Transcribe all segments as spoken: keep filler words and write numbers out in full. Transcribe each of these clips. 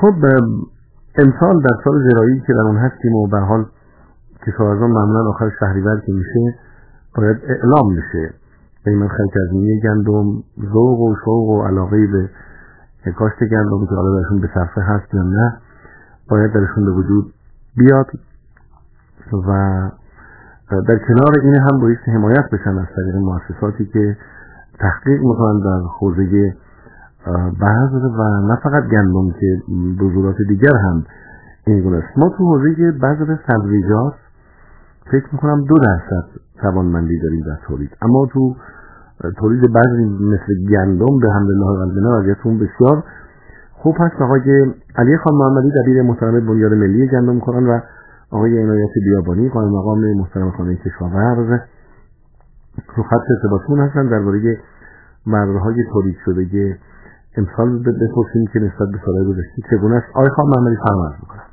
خب امسال در سال زراعی که در اون هستیم و به حال کشاورزان معمولا آخر شهریور که میشه باید اعلام بشه قیمت خرید تضمینی گندم، ذوق و شوق و علاقه به کاشت گندم که حالا درشون به صرفه هست یا نه باید درشون به وجود بیاد و در کنار این هم باید حمایت بشن از طریق مؤسساتی که تحقیق میکنن در حوزه بذر و نه فقط گندم که بذورات دیگر هم این گونه است. ما تو حوزه بذر سبزیجات فکر میکنم دو درصد توانمندی داریم در تولید، اما تو تولید بذر مثل گندم به حمدالله والمنه وضعیتون بسیار خوب هست. آقای علی خان محمدی دبیر محترم بنیاد ملی گندم کاران و آقای عنایت بیابانی قائم مقام محترم خانه کشاورز رو خط ارتباطمون هستن درباره بذرهای تولید شده امسال بپرسیم که نسبت به سالهای گذشته چگونه است. آقای خان محمدی فرمایش میکنم.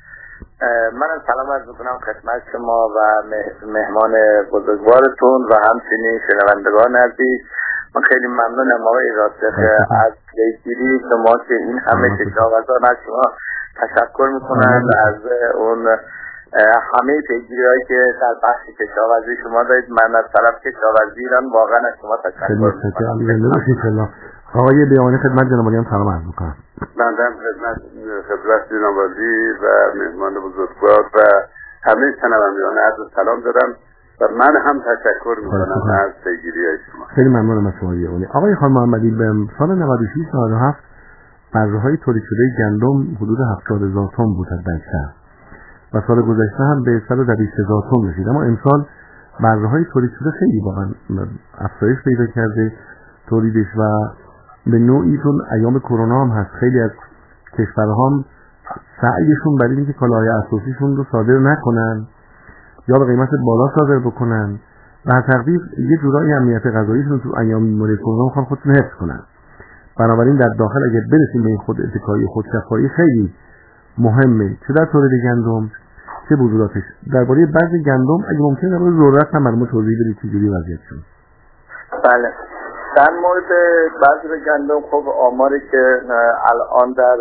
منم سلام عرض میکنم خدمت شما و مهمان بزرگوارتون و همچنین شنوندگان عزیز. من خیلی ممنونم آقای راسخ از پیگیری شما که این همه کشاورزان از شما تشکر میکنم و از اون همه پیگیری‌هایی که در بخش کشاورزی شما دارید. من از طرف کشاورزی ایران واقعا از شما تشکر میکنم. آقای بیابانی خدمت جناب عالی هم سلام عرض میکنم. بنده هم خدمت خدمت جناب عالی و مهمان بزرگوار و همه شنوندگان عرض سلام دارم و من هم تشکر میکنم از پیگیری‌های شما. خیلی ممنونم از شما بیابانی. آقای خان محمدی به سال نود و شش نود و هفت بذرهای تولید شده گندم حدود هفتاد هزار تن بود حداکثر و سال گذشته هم به صد و دویست هزار تن رسید، اما امسال بذرهای تولید شده خیلی واقعا افزایش پیدا کرده تولیدش و به نوعی چون ایام کرونا هم هست خیلی از کشورها هم سعیشون برای اینکه کالاهای اساسیشون رو صادر نکنن یا به قیمت بالا صادر بکنن و از تقدیر یه جورایی امنیت غذاییشون تو ایام بیماری کرونا میخوان خودشون حفظ کنن. بنابراین در داخل اگر برسیم به این خود اتکایی خودکفایی خیلی مهمه، چه در تولید گندم چه بذوراتش. درباره بذر گندم اگه ممکنه در مورد ذرت هم برام توضیح بدید چجوری وضعیتشون. بله، در مورد بذر گندم خب آماری که الان در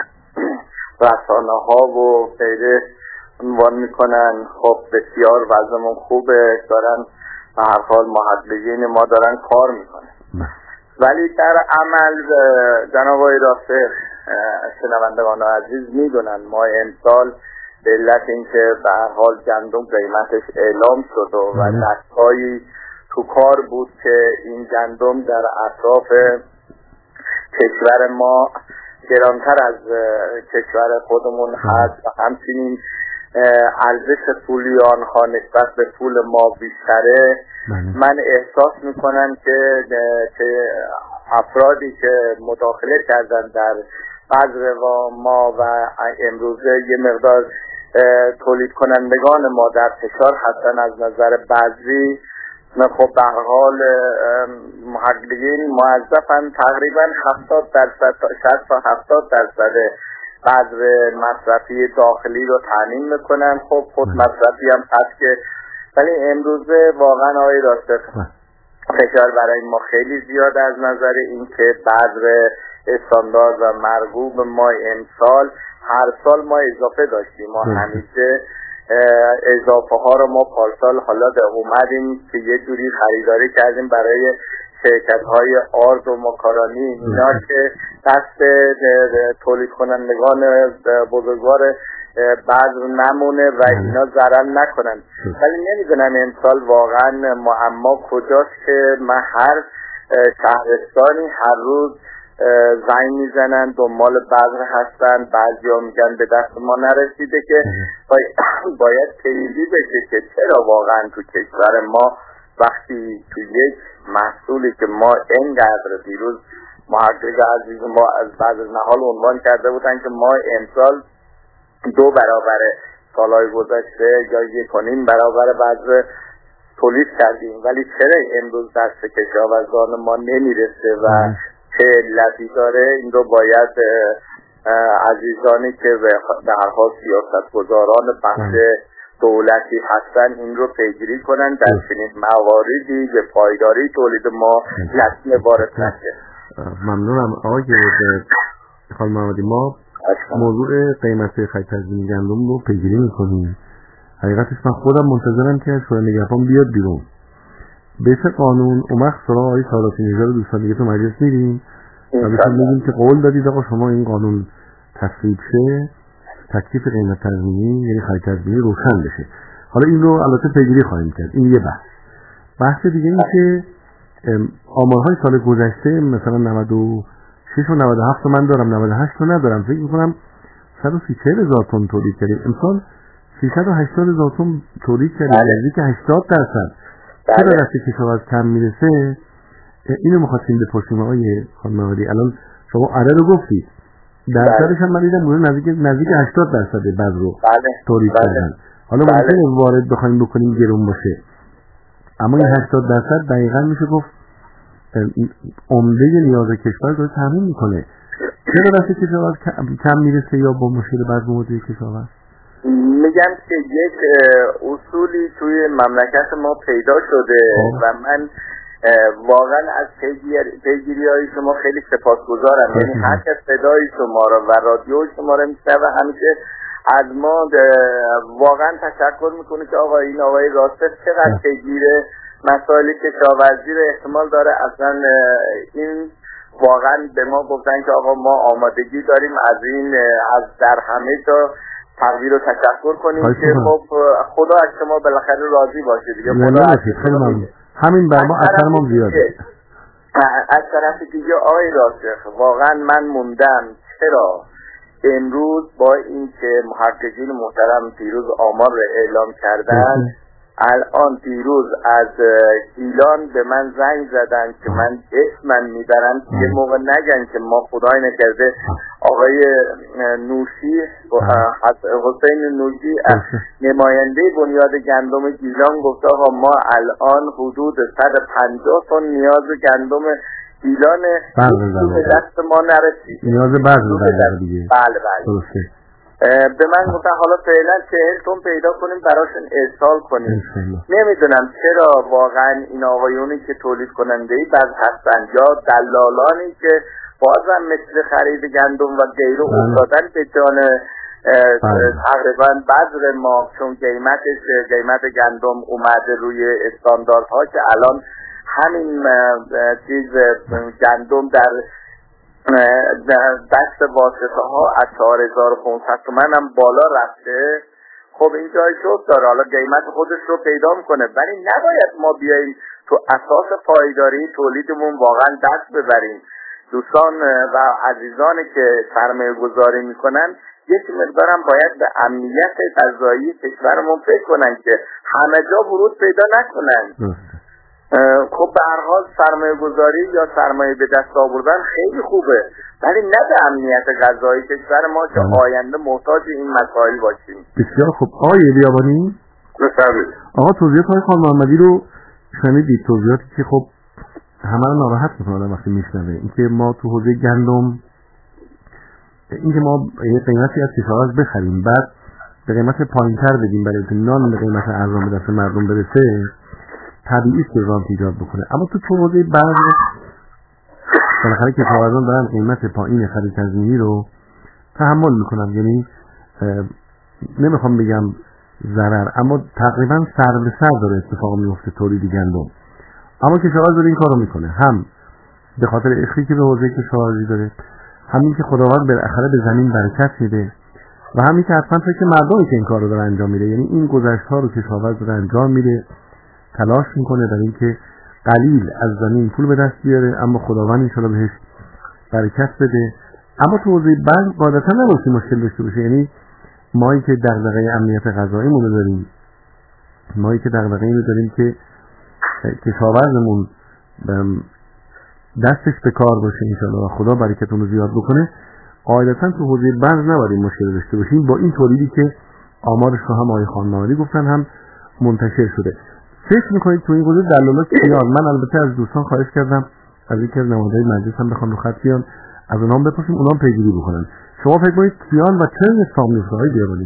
رسانه ها و غیره عنوان میکنن خب بسیار وضعمون خوبه، دارن به هر حال محققین ما دارن کار میکنن، ولی در عمل جناب آقای راسخ شنوندگان عزیز میدونن ما امسال به علت اینکه به هر حال گندم قیمتش اعلام شد و دستهایی تو کار بود که این گندم در اطراف کشور ما گرانتر از کشور خودمون هست و همچنین ارزش پولی آنها نسبت به پول ما بیشتره. من احساس میکنم که که افرادی که مداخله کردن در بذر ما و امروزه یه مقدار تولید کنندگان ما در فشار هستن از نظر بذری، خب به هر حال محققین موظفن تقریبا هفتاد درصد تا شصت تا هفتاد درصد بذر مصرفی داخلی رو تامین میکنن. خب خود مصرفی هم هست که، ولی امروزه واقعا آقای راسخ فشار برای ما خیلی زیاد از نظر اینکه بذر استاندارد و مرغوب ما امسال هر سال ما اضافه داشتیم، ما همیشه اضافه ها رو ما پارسال حالا به اومدیم که یه جوری خریداری کردیم برای شرکت های آرد و ماکارانی اینا که دست تولید کنندگان بزرگوار بذر نمونه و اینا ضرر نکنن. ولی نمیدونم امسال واقعا معما کجاست که من هر شهرستانی هر روز زنگ میزنن دنبال بذر هستن، بعضیا میگن به دست ما نرسیده که باید پیگیری بشه که چرا واقعا تو کشور ما وقتی تو یک محصولی که ما اینقدر دیروز محقق عزیز ما از بذر نهال عنوان کرده بودن که ما امسال دو برابر سالهای گذشته یا یک و نیم برابر بذر تولید کردیم، ولی چرا امروز دست کشاورزان ما نمیرسه و چه علتی داره؟ این رو باید عزیزانی که به هر حال سیاستگزاران بخش دولتی هستن این رو پیگیری کنن در چنین مواردی به پایداری تولید ما لطمه وارد نشه. ممنونم آقای خانم محمدی. ما موضوع قیمت خرید تزمینی گندم رو پیگیری میکنیم. حقیقتش من خودم منتظرم که شورای نگهبان بیاد بیرون. به قانون اون وقت سراغ آقای ساداتی نژاد دوستان دیگه تو مجلس میریم و بهشون میگیم که قول دادید آقا شما این قانون تصویب شه، تکلیف قیمت تزمینی یعنی خرید تزمینی روشن بشه. حالا این رو البته پیگیری خواهیم کرد. این یه بحث. بحث دیگه این که آمارهای سال گذشته مثلا نود و شش و نود و هفت من دارم، نود و هشت رو ندارم. فکر می‌کنم صد و سی هزار تن تولید کردیم. امسال سیصد و هشتاد هزار تن تولید کردیم، نزدیک هشتاد درصد. چرا دست کشاورز کم میرسه؟ اینو می‌خواستیم بپرسیم آقای خانم‌آقایی. الان شما عدد رو گفتید. درصدش هم من دیدم بوده نزدیک نزدیک هشتاد درصد بعد رو تولید کردن. حالا ممکنه وارد بخوایم بکنیم گرون باشه. اما این هشتاد درصد دقیقاً میشه گفت عمده نیاز کشور داره تامین میکنه. چرا دست کشاورز کم میرسه یا با مشکل بعض مواضع کشاورز؟ میگم که یک اصولی توی مملکت ما پیدا شده و من واقعا از پیگیری های شما خیلی سپاسگزارم. یعنی هر کس صدای شما را و رادیو شما را میشنوه همیشه از ما واقعا تشکر میکنه که آقا این آقای راسته چقدر پیگیر مسائل کشاورزی رو احتمال داره. اصلا این واقعا به ما گفتن که آقا ما آمادگی داریم از این از در همه تا تقدیر رو تشکر کنیم که خب خدا از شما بالاخره راضی باشه دیگه. خدا از همین بر ما اثر ما زیاده. از طرف دیگه آقای راسخ واقعا من موندم چرا امروز با اینکه محققین محترم دیروز آمار رو اعلام کردن الان دیروز از گیلان به من زنگ زدن که من اسمم میبرم که یه موقع نگن که ما خدای نکرده آقای نوشی حسین نوشی نماینده بنیاد گندم گیلان گفت آقا ما الان حدود صد و پنجاه تن نیاز گندم گیلان به دست ما نرسید. نیاز بعضی در دیگه. بله بله. به من گفتن حالا فعلا چهل تن پیدا کنیم براشون ارسال کنیم. نمیدونم چرا واقعا این آقایونی که تولید کننده ای بعض هستن یا دلالانی که بازم مثل خرید گندم و غیره افتادن به جان تقریبا بذر ما، چون قیمتش قیمت گندم اومده روی استانداردها که الان همین چیز گندم در دست واسطه ها از چهار هزار و پانصد تومن هم بالا رفته. خب این جای شد داره حالا قیمت خودش رو پیدا میکنه، ولی نباید ما بیاییم تو اساس پایداری تولیدمون واقعا دست ببریم. دوستان و عزیزانی که سرمایه گذاری میکنن یک مقدارم باید به امنیت غذایی کشورمون فکر کنن که همه جا ورود پیدا نکنن. خب به هر حال سرمایه گذاری یا سرمایه به دست آوردن خیلی خوبه، ولی نه به امنیت غذایی کشور ما که آینده محتاج این مسائل باشیم. بسیار خوب. آقای بیابانی بفرمایید. آقا توضیحات های خانم محمدی رو شنیدید، توضیحاتی که خب همه رو ناراحت میکنه وقتی میشنوه. اینکه ما تو حوزه گندم اینکه ما یه قیمتی از کشاورز بخریم بعد به قیمت پایینتر بدیم برای اینکه نان به قیمت ارزان به دست مردم برسه طبیعی است که رانت ایجاد بکنه. اما تو تو حوزه بعض بالاخره کشاورزان دارن قیمت پایین خرید تزمینی رو تحمل میکنن، یعنی نمیخوام بگم ضرر، اما تقریبا سر به سر داره اتفاق میفته تولید گندم. اما کشاورز داره این کارو میکنه، هم به خاطر عشقی که به حوزه کشاورزی داره، همین که خداوند بالاخره به زمین برکت میده و همین که حتما فکر مردمی که این کارو داره انجام میده. یعنی این گذشته‌ها رو کشاورز داره انجام میده، تلاش میکنه در اینکه قلیل از زمین پول به دست بیاره، اما خداوند ان شاءالله بهش برکت بده. اما تو حوزه بعض قاعدتا نباید مشکل داشته باشه. یعنی مایی که دغدغه امنیت غذایی مون داریم، مایی که دغدغه اینو داریم که کشاورزمون دستش به کار باشه ان شاءالله و خدا برکتون رو زیاد بکنه، قاعدتا تو حوزه بعض نباید مشکل داشته باشیم با این تولیدی که آمارش رو هم آقای خانم‌آقایی گفتن هم منتشر شده. فکر میکنید تو این حوزه دلالات کیان؟ من البته از دوستان خواهش کردم از یکی از نمایندگان مجلس هم بخوام رو خط بیان از اونام بپرسیم اونام پیگیری بکنن. شما فکر میکنید کیان و چه اتفاق میفته های بیابانی؟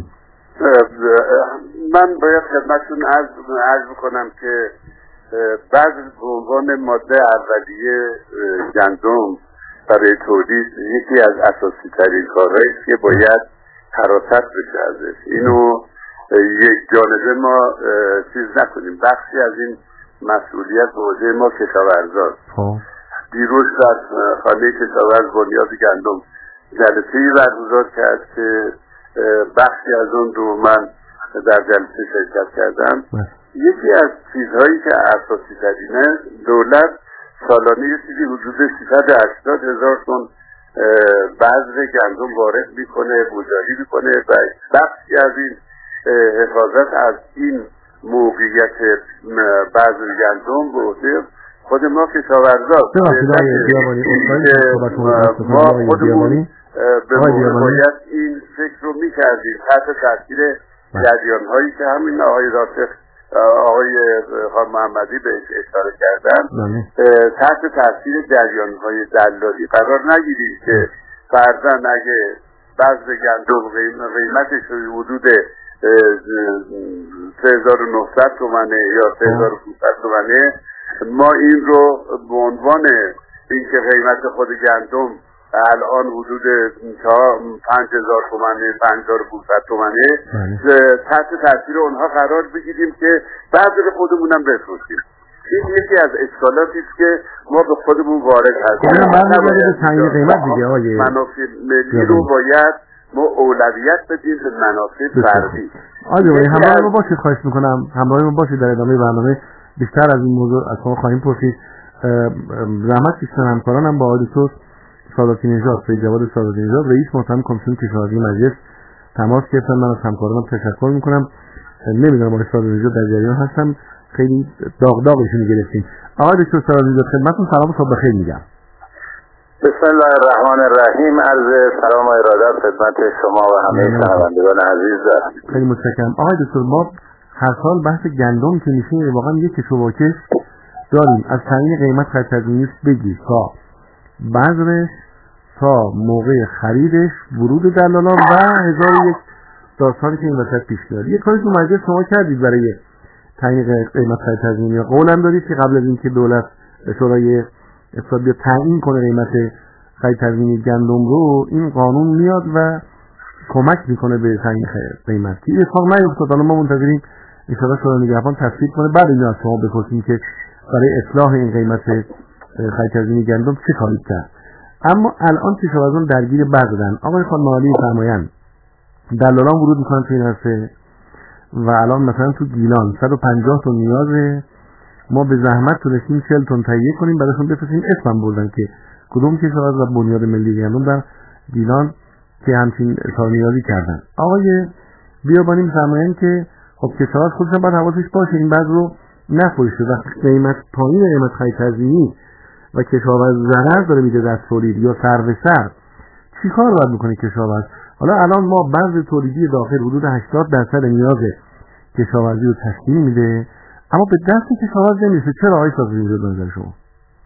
من باید خدمتتون عرض عرض بکنم که بعض به عنوان ماده اولیه گندم برای تولید یکی از اساسی ترین کارهایی است که باید حراست بشه ازش. اینو یک جانبه ما چیز نکنیم. بخشی از این مسئولیت به عهده ما کشاورزاست. دیروز در خانه کشاورز بنیاد گندم جلسه‌ای برگزار کرد که بخشی از اون رو من در جلسه شرکت کردم. یکی از چیزهایی که اساسی ترینه، دولت سالانه یه چیزی حدود سیصد و هشتاد هزار تن بذر گندم وارد میکنه، بوداری میکنه و بخشی از این حفاظت از این موقعیت بذر گندم به عهده خود ما کشاورزاست. ما خودمون به باید این فکر رو میکردیم تحت تاثیر جریان هایی که همین آقای راسخ آقای خان محمدی بهش اشاره کردن، تحت تاثیر جریان های دلالی قرار نگیریم که فرضاً اگه بذر گندم قیمتش حدود سه هزار و نهصد تومنه یا سه هزار و پانصد تومنه، ما این رو به عنوان اینکه قیمت خود گندم الان حدود پنج هزار تومنه، پنج هزار و پانصد تومنه، تحت تاثیر اونها قرار بگیریم که بذر خودمونم بفروشیم. این یکی از اشکالاتی است که ما به خودمون وارد هستیم. منافع ملی رو باید ما اولویت بدیم به منافع فردی. آقای همراه ما باشید، خواهش میکنم همراه ما باشید. در ادامه برنامه بیشتر از این موضوع از شما خواهیم پرسید. زحمت کشیدن همکارانم با آقای دکتر ساداتی نژاد، سید جواد ساداتی نژاد، رئیس محترم کمیسیون کشاورزی مجلس تماس گرفتن. من از همکارانم تشکر میکنم. نمیدونم آقای ساداتی نژاد در جریان هستن، خیلی داغ داغشون گرفتیم. آقای دکتر ساداتی نژاد خدمتتون سلام و صبح بخیر میگم. بسم الله الرحمن الرحیم. عرض سلام و ارادت خدمت شما و همه شنوندگان عزیز دارم. خیلی متشکرم. آقای دکتر ما هر سال بحث گندم که میشه واقعا یک کشوواکش داریم، از تعیین قیمت خرید تضمینی بگیر تا بذرش تا موقع خریدش، ورود دلالان و هزار و یک داستانی که این وسط پیش میاد. یک کاری تو مجلس شما کردید برای تعیین قیمت خرید تضمینی، قولم دارید که قبل از اینکه دولت شورای اقتصاد بیاد تعیین کنه قیمت خرید تضمینی گندم رو، این قانون میاد و کمک میکنه به تعیین قیمت. این اتفاق نیفتاد. حالا ما منتظریم ان شاءالله شورای نگهبان تصویب کنه، بعد اینو از شما بپرسیم که برای اصلاح این قیمت خرید تضمینی گندم چه کاری کرد. اما الان کشاورزان درگیر بذرن. آقای خان معالی فرمایند دلالان ورود میکنن تو این حرفه و الان مثلا تو گیلان صد و پنجاه تن نیازه، ما به زحمت تونستیم چهل تن تهیه کنیم، بعدشون بفرستیم اسمم بردن که کدوم کشاورز و بنیاد ملی گندم در گیلان که همچین اظهار نیازی کردن. آقای بیابانی فرمایند که خب کشاورز خودش باید حواسش باشه این بذر رو نفروشه. وقتی قیمت پایین قیمت خرید تضمینی و کشاورز ضرر داره میده در تولید یا سر به سر، چیکار باید میکنه کشاورز؟ حالا الان ما بذر تولیدی داخل حدود هشتاد درصد نیاز کشاورزی رو تشکیل میده، اما به دست کشاورز نمیرسه. چرا آقای صاحب اینجا به نظر شما؟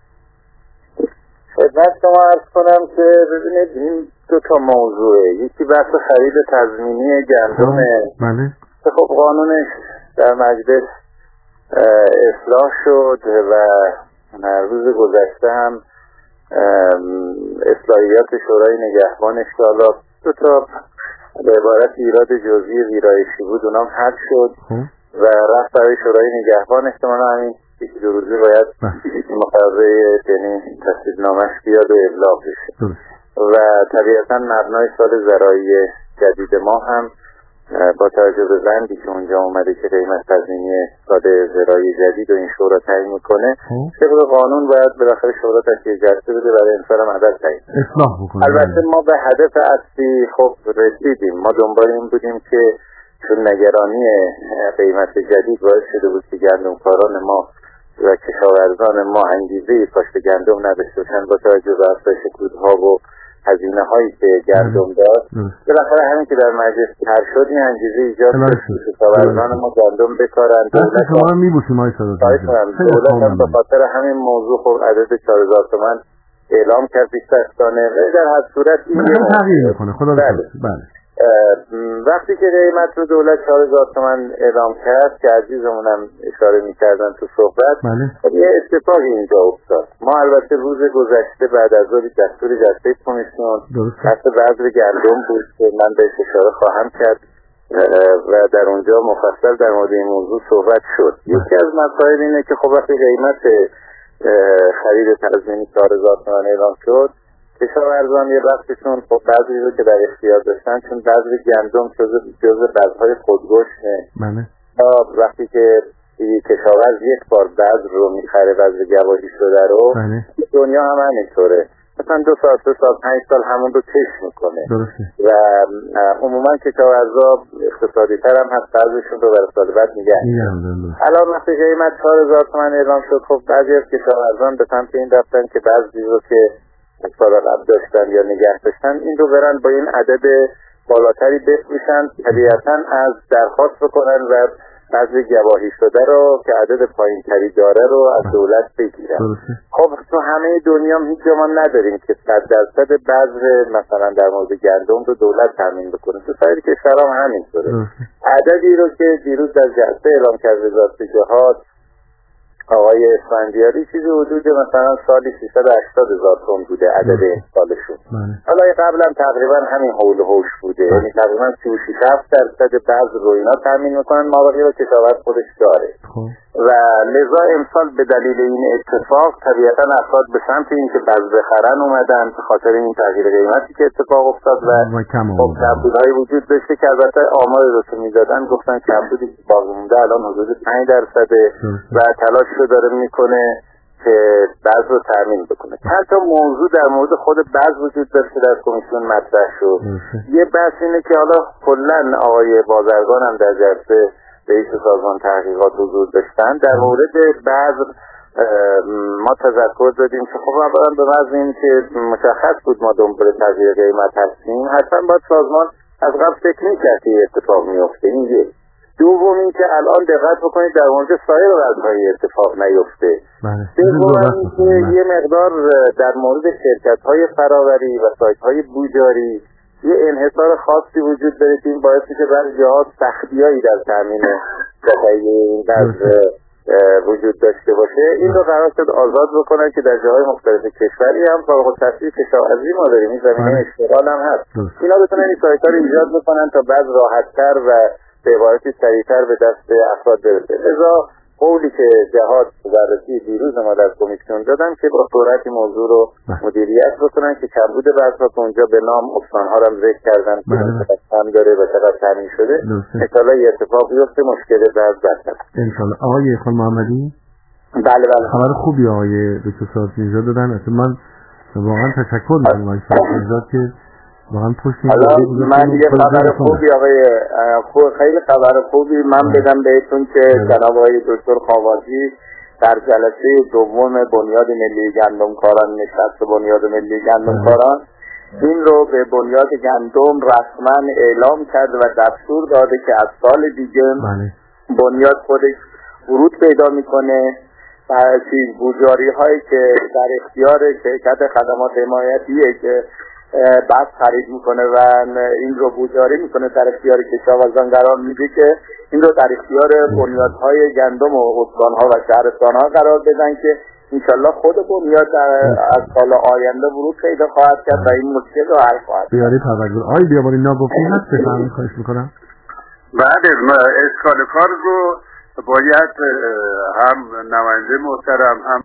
خدمت شما عرض کنم که ببینید این دو تا موضوعه. یکی بحث خرید تضمینی گندمه. بله. خب قانونش در مجلس اصلاح شد و روز گذشته هم اصلاحیات شورای نگهبانش که حالا دو تا به عبارت ایراد جزئی ویرایشی بود اونام حل شد و رفت برای شورای نگهبان. احتمالا همین یکی دو روزی باید مقرره یعنی تصویبنامه‌اش بیاد و ابلاغ بشه و طبیعتا مبنای سال زراعی جدید ما هم با توجه به بندی که اونجا اومده که قیمت تضمینی سال زراعی جدید و این شورا تعیین میکنه، طبق قانون باید بالاخره شورا تشکیل جلسه بده برای امسال عدد تعیین اصلاح بکنه. البته ما به هدف اصلی خب رسیدیم. ما دنبال این بودیم که چون نگرانی قیمت جدید باعث شده بود که گندمکاران ما و کشاورزان ما انگیزه کاشت گندم نداشته باشن با توجه به افزایش کودها و هزینه هایی که گندم داشت. بالاخره همین که در مجلس طرح شد این انگیزه ایجاد شد که کشاورزان ما گندم بکارن. دولت شما رو میبوسیم آقای صادقی. دولت هم به خاطر همین موضوع خب عدد چهار هزار تومان اعلام کرد بیستانه و در هر صورت این تغییر میکنه. خدا بله. بله. وقتی که قیمت رو دولت چهار هزار تومان اعلام کرد که عزیزمونم اشاره میکردن تو صحبت، یه اتفاقی اینجا افتاد. ما البته روز گذشته بعد از ظهر دستور جلسه کمیسیون بحث بذر گندم بود که من بهش اشاره خواهم کرد و در اونجا مفصل در مورد این موضوع صحبت شد. یکی از مسائل اینه که خب وقتی قیمت خرید تضمینی چهار هزار تومان اعلام شد، کشاورزان یه بخششون خب بعضی رو که در اختیار داشتن، چون بعضی گندم جزء بذرهای خودگشته، وقتی که کشاورز یک بار بذر رو میخره، بذر گواهی شده رو، دنیا هم همینطوره، مثلا دو سال سه سال پنج سال همون رو کش میکنه و عموما کشاورزا اقتصادی تر هم هست، بذرشون رو برای سال بعد نگه می‌دارن. الان وقتی قیمت چهار هزار تومان اعلام شد، خب بعضی از کشاورزان به سمت این رفتن که بعضی رو که سال قبل داشتن یا نگه داشتن این رو برن با این عدد بالاتری بفروشن، طبیعتا از درخواست بکنن و بذر گواهی شده رو که عدد پایین تری داره رو از دولت بگیرن. خب تو همه دنیا هیچ جا ما نداریم که صد درصد بذر مثلا در مورد گندم رو دولت تامین بکنه، تو سایر کشورها هم همینطوره. عددی رو که دیروز در جلسه اعلام کرد وزارت جهاد آقای اسفندیاری، چیزی حدود مثلا سالی سیصد و هشتاد هزار تن بوده عدد امسالشون. حالا قبلا تقریبا همین حول و حوش بوده، یعنی تقریبا سی و شش درصد بذر رو اینا تامین میکنن، مابقی رو کشاورز خودش داره و لذا امسال به دلیل این اتفاق طبیعتا افراد به سمت این که بذر بخرن اومدن به خاطر این تغییر قیمتی که اتفاق افتاد و خب کمبودهای وجود داشته که البته آمار رو که میدادن گفتن کمبودی که باقی مونده الان حدود پنج درصده و تلاش رو داره میکنه که بذر رو تامین بکنه. چند تا موضوع در مورد خود بذر وجود داشته در کمیسیون مطرح شد. یه بحث اینه که حالا کلا آقای بازرگان هم در جلسه رئیس سازمان تحقیقات حضور داشتن، در مورد بذر ما تذکر دادیم که خب اولا به وضع این که مشخص بود ما دنبال تغییر قیمت هستیم، حتما باید سازمان از قبل فکر می‌کرد که اتفاق میفته. این یک. دوم این که الان دقت بکنید در مورد سایر وضع‌های اتفاق نیفته. سوم این که یه مقدار در مورد شرکت‌های فراوری و سایت‌های بوجاری یه انحصار خاصی وجود داره که این باعث میشه بعضی جاها سختی‌هایی در تامین این بذر وجود داشته باشه. این رو قرار شد آزاد بکنن که در جاهای مختلف کشوری هم فارغ التحصیل کشاورزی ما داریم، این زمینه اشتغال هم هست، اینا بتونن این سایت‌ها رو ایجاد بکنن تا بعد راحت‌تر و به عبارتی سریع‌تر به دست افراد برسه. لذا قولی که جهاد بررسی دیروز ما در کمیسیون دادن که با سرعت موضوع رو مدیریت بکنن که کمبود بذر اونجا به نام استان‌ها رو هم ذکر کردن که چقدر داره و چقدر تامین شده، انشالله یه اتفاق بیفته مشکل بذر برطرف انشالله. آقای خان محمدی بله بله خبر خوبی آقای دکتر صادق نژاد دادن، اصلا من واقعا تشکر می‌کنم آقای صادق نژاد که واقعا پشت این من یه خبر خوبی آقای خوب خیلی خبر خوبی من بدم بهتون که جناب آقای دکتر خاوازی در جلسه دوم بنیاد ملی گندمکاران نشست بنیاد ملی گندمکاران این رو به بنیاد گندم رسما اعلام کرد و دستور داده که از سال دیگه بنیاد خودش ورود پیدا میکنه و چیز بوجاری هایی که در اختیار شرکت خدمات حمایتیه که بعد خرید میکنه و این رو بوجاری میکنه در اختیار کشاورزان قرار میده که این رو در اختیار بنیادهای گندم و استانها و شهرستانها قرار بدن که انشالله خود بنیاد از سال آینده ورود پیدا خواهد کرد و این مشکل رو حل خواهد کرد. بیاری تبرگل آی بیابانی ناگفتی هست بفهمی خواهش میکنم. بله اشکال کار رو باید هم نماینده محترم هم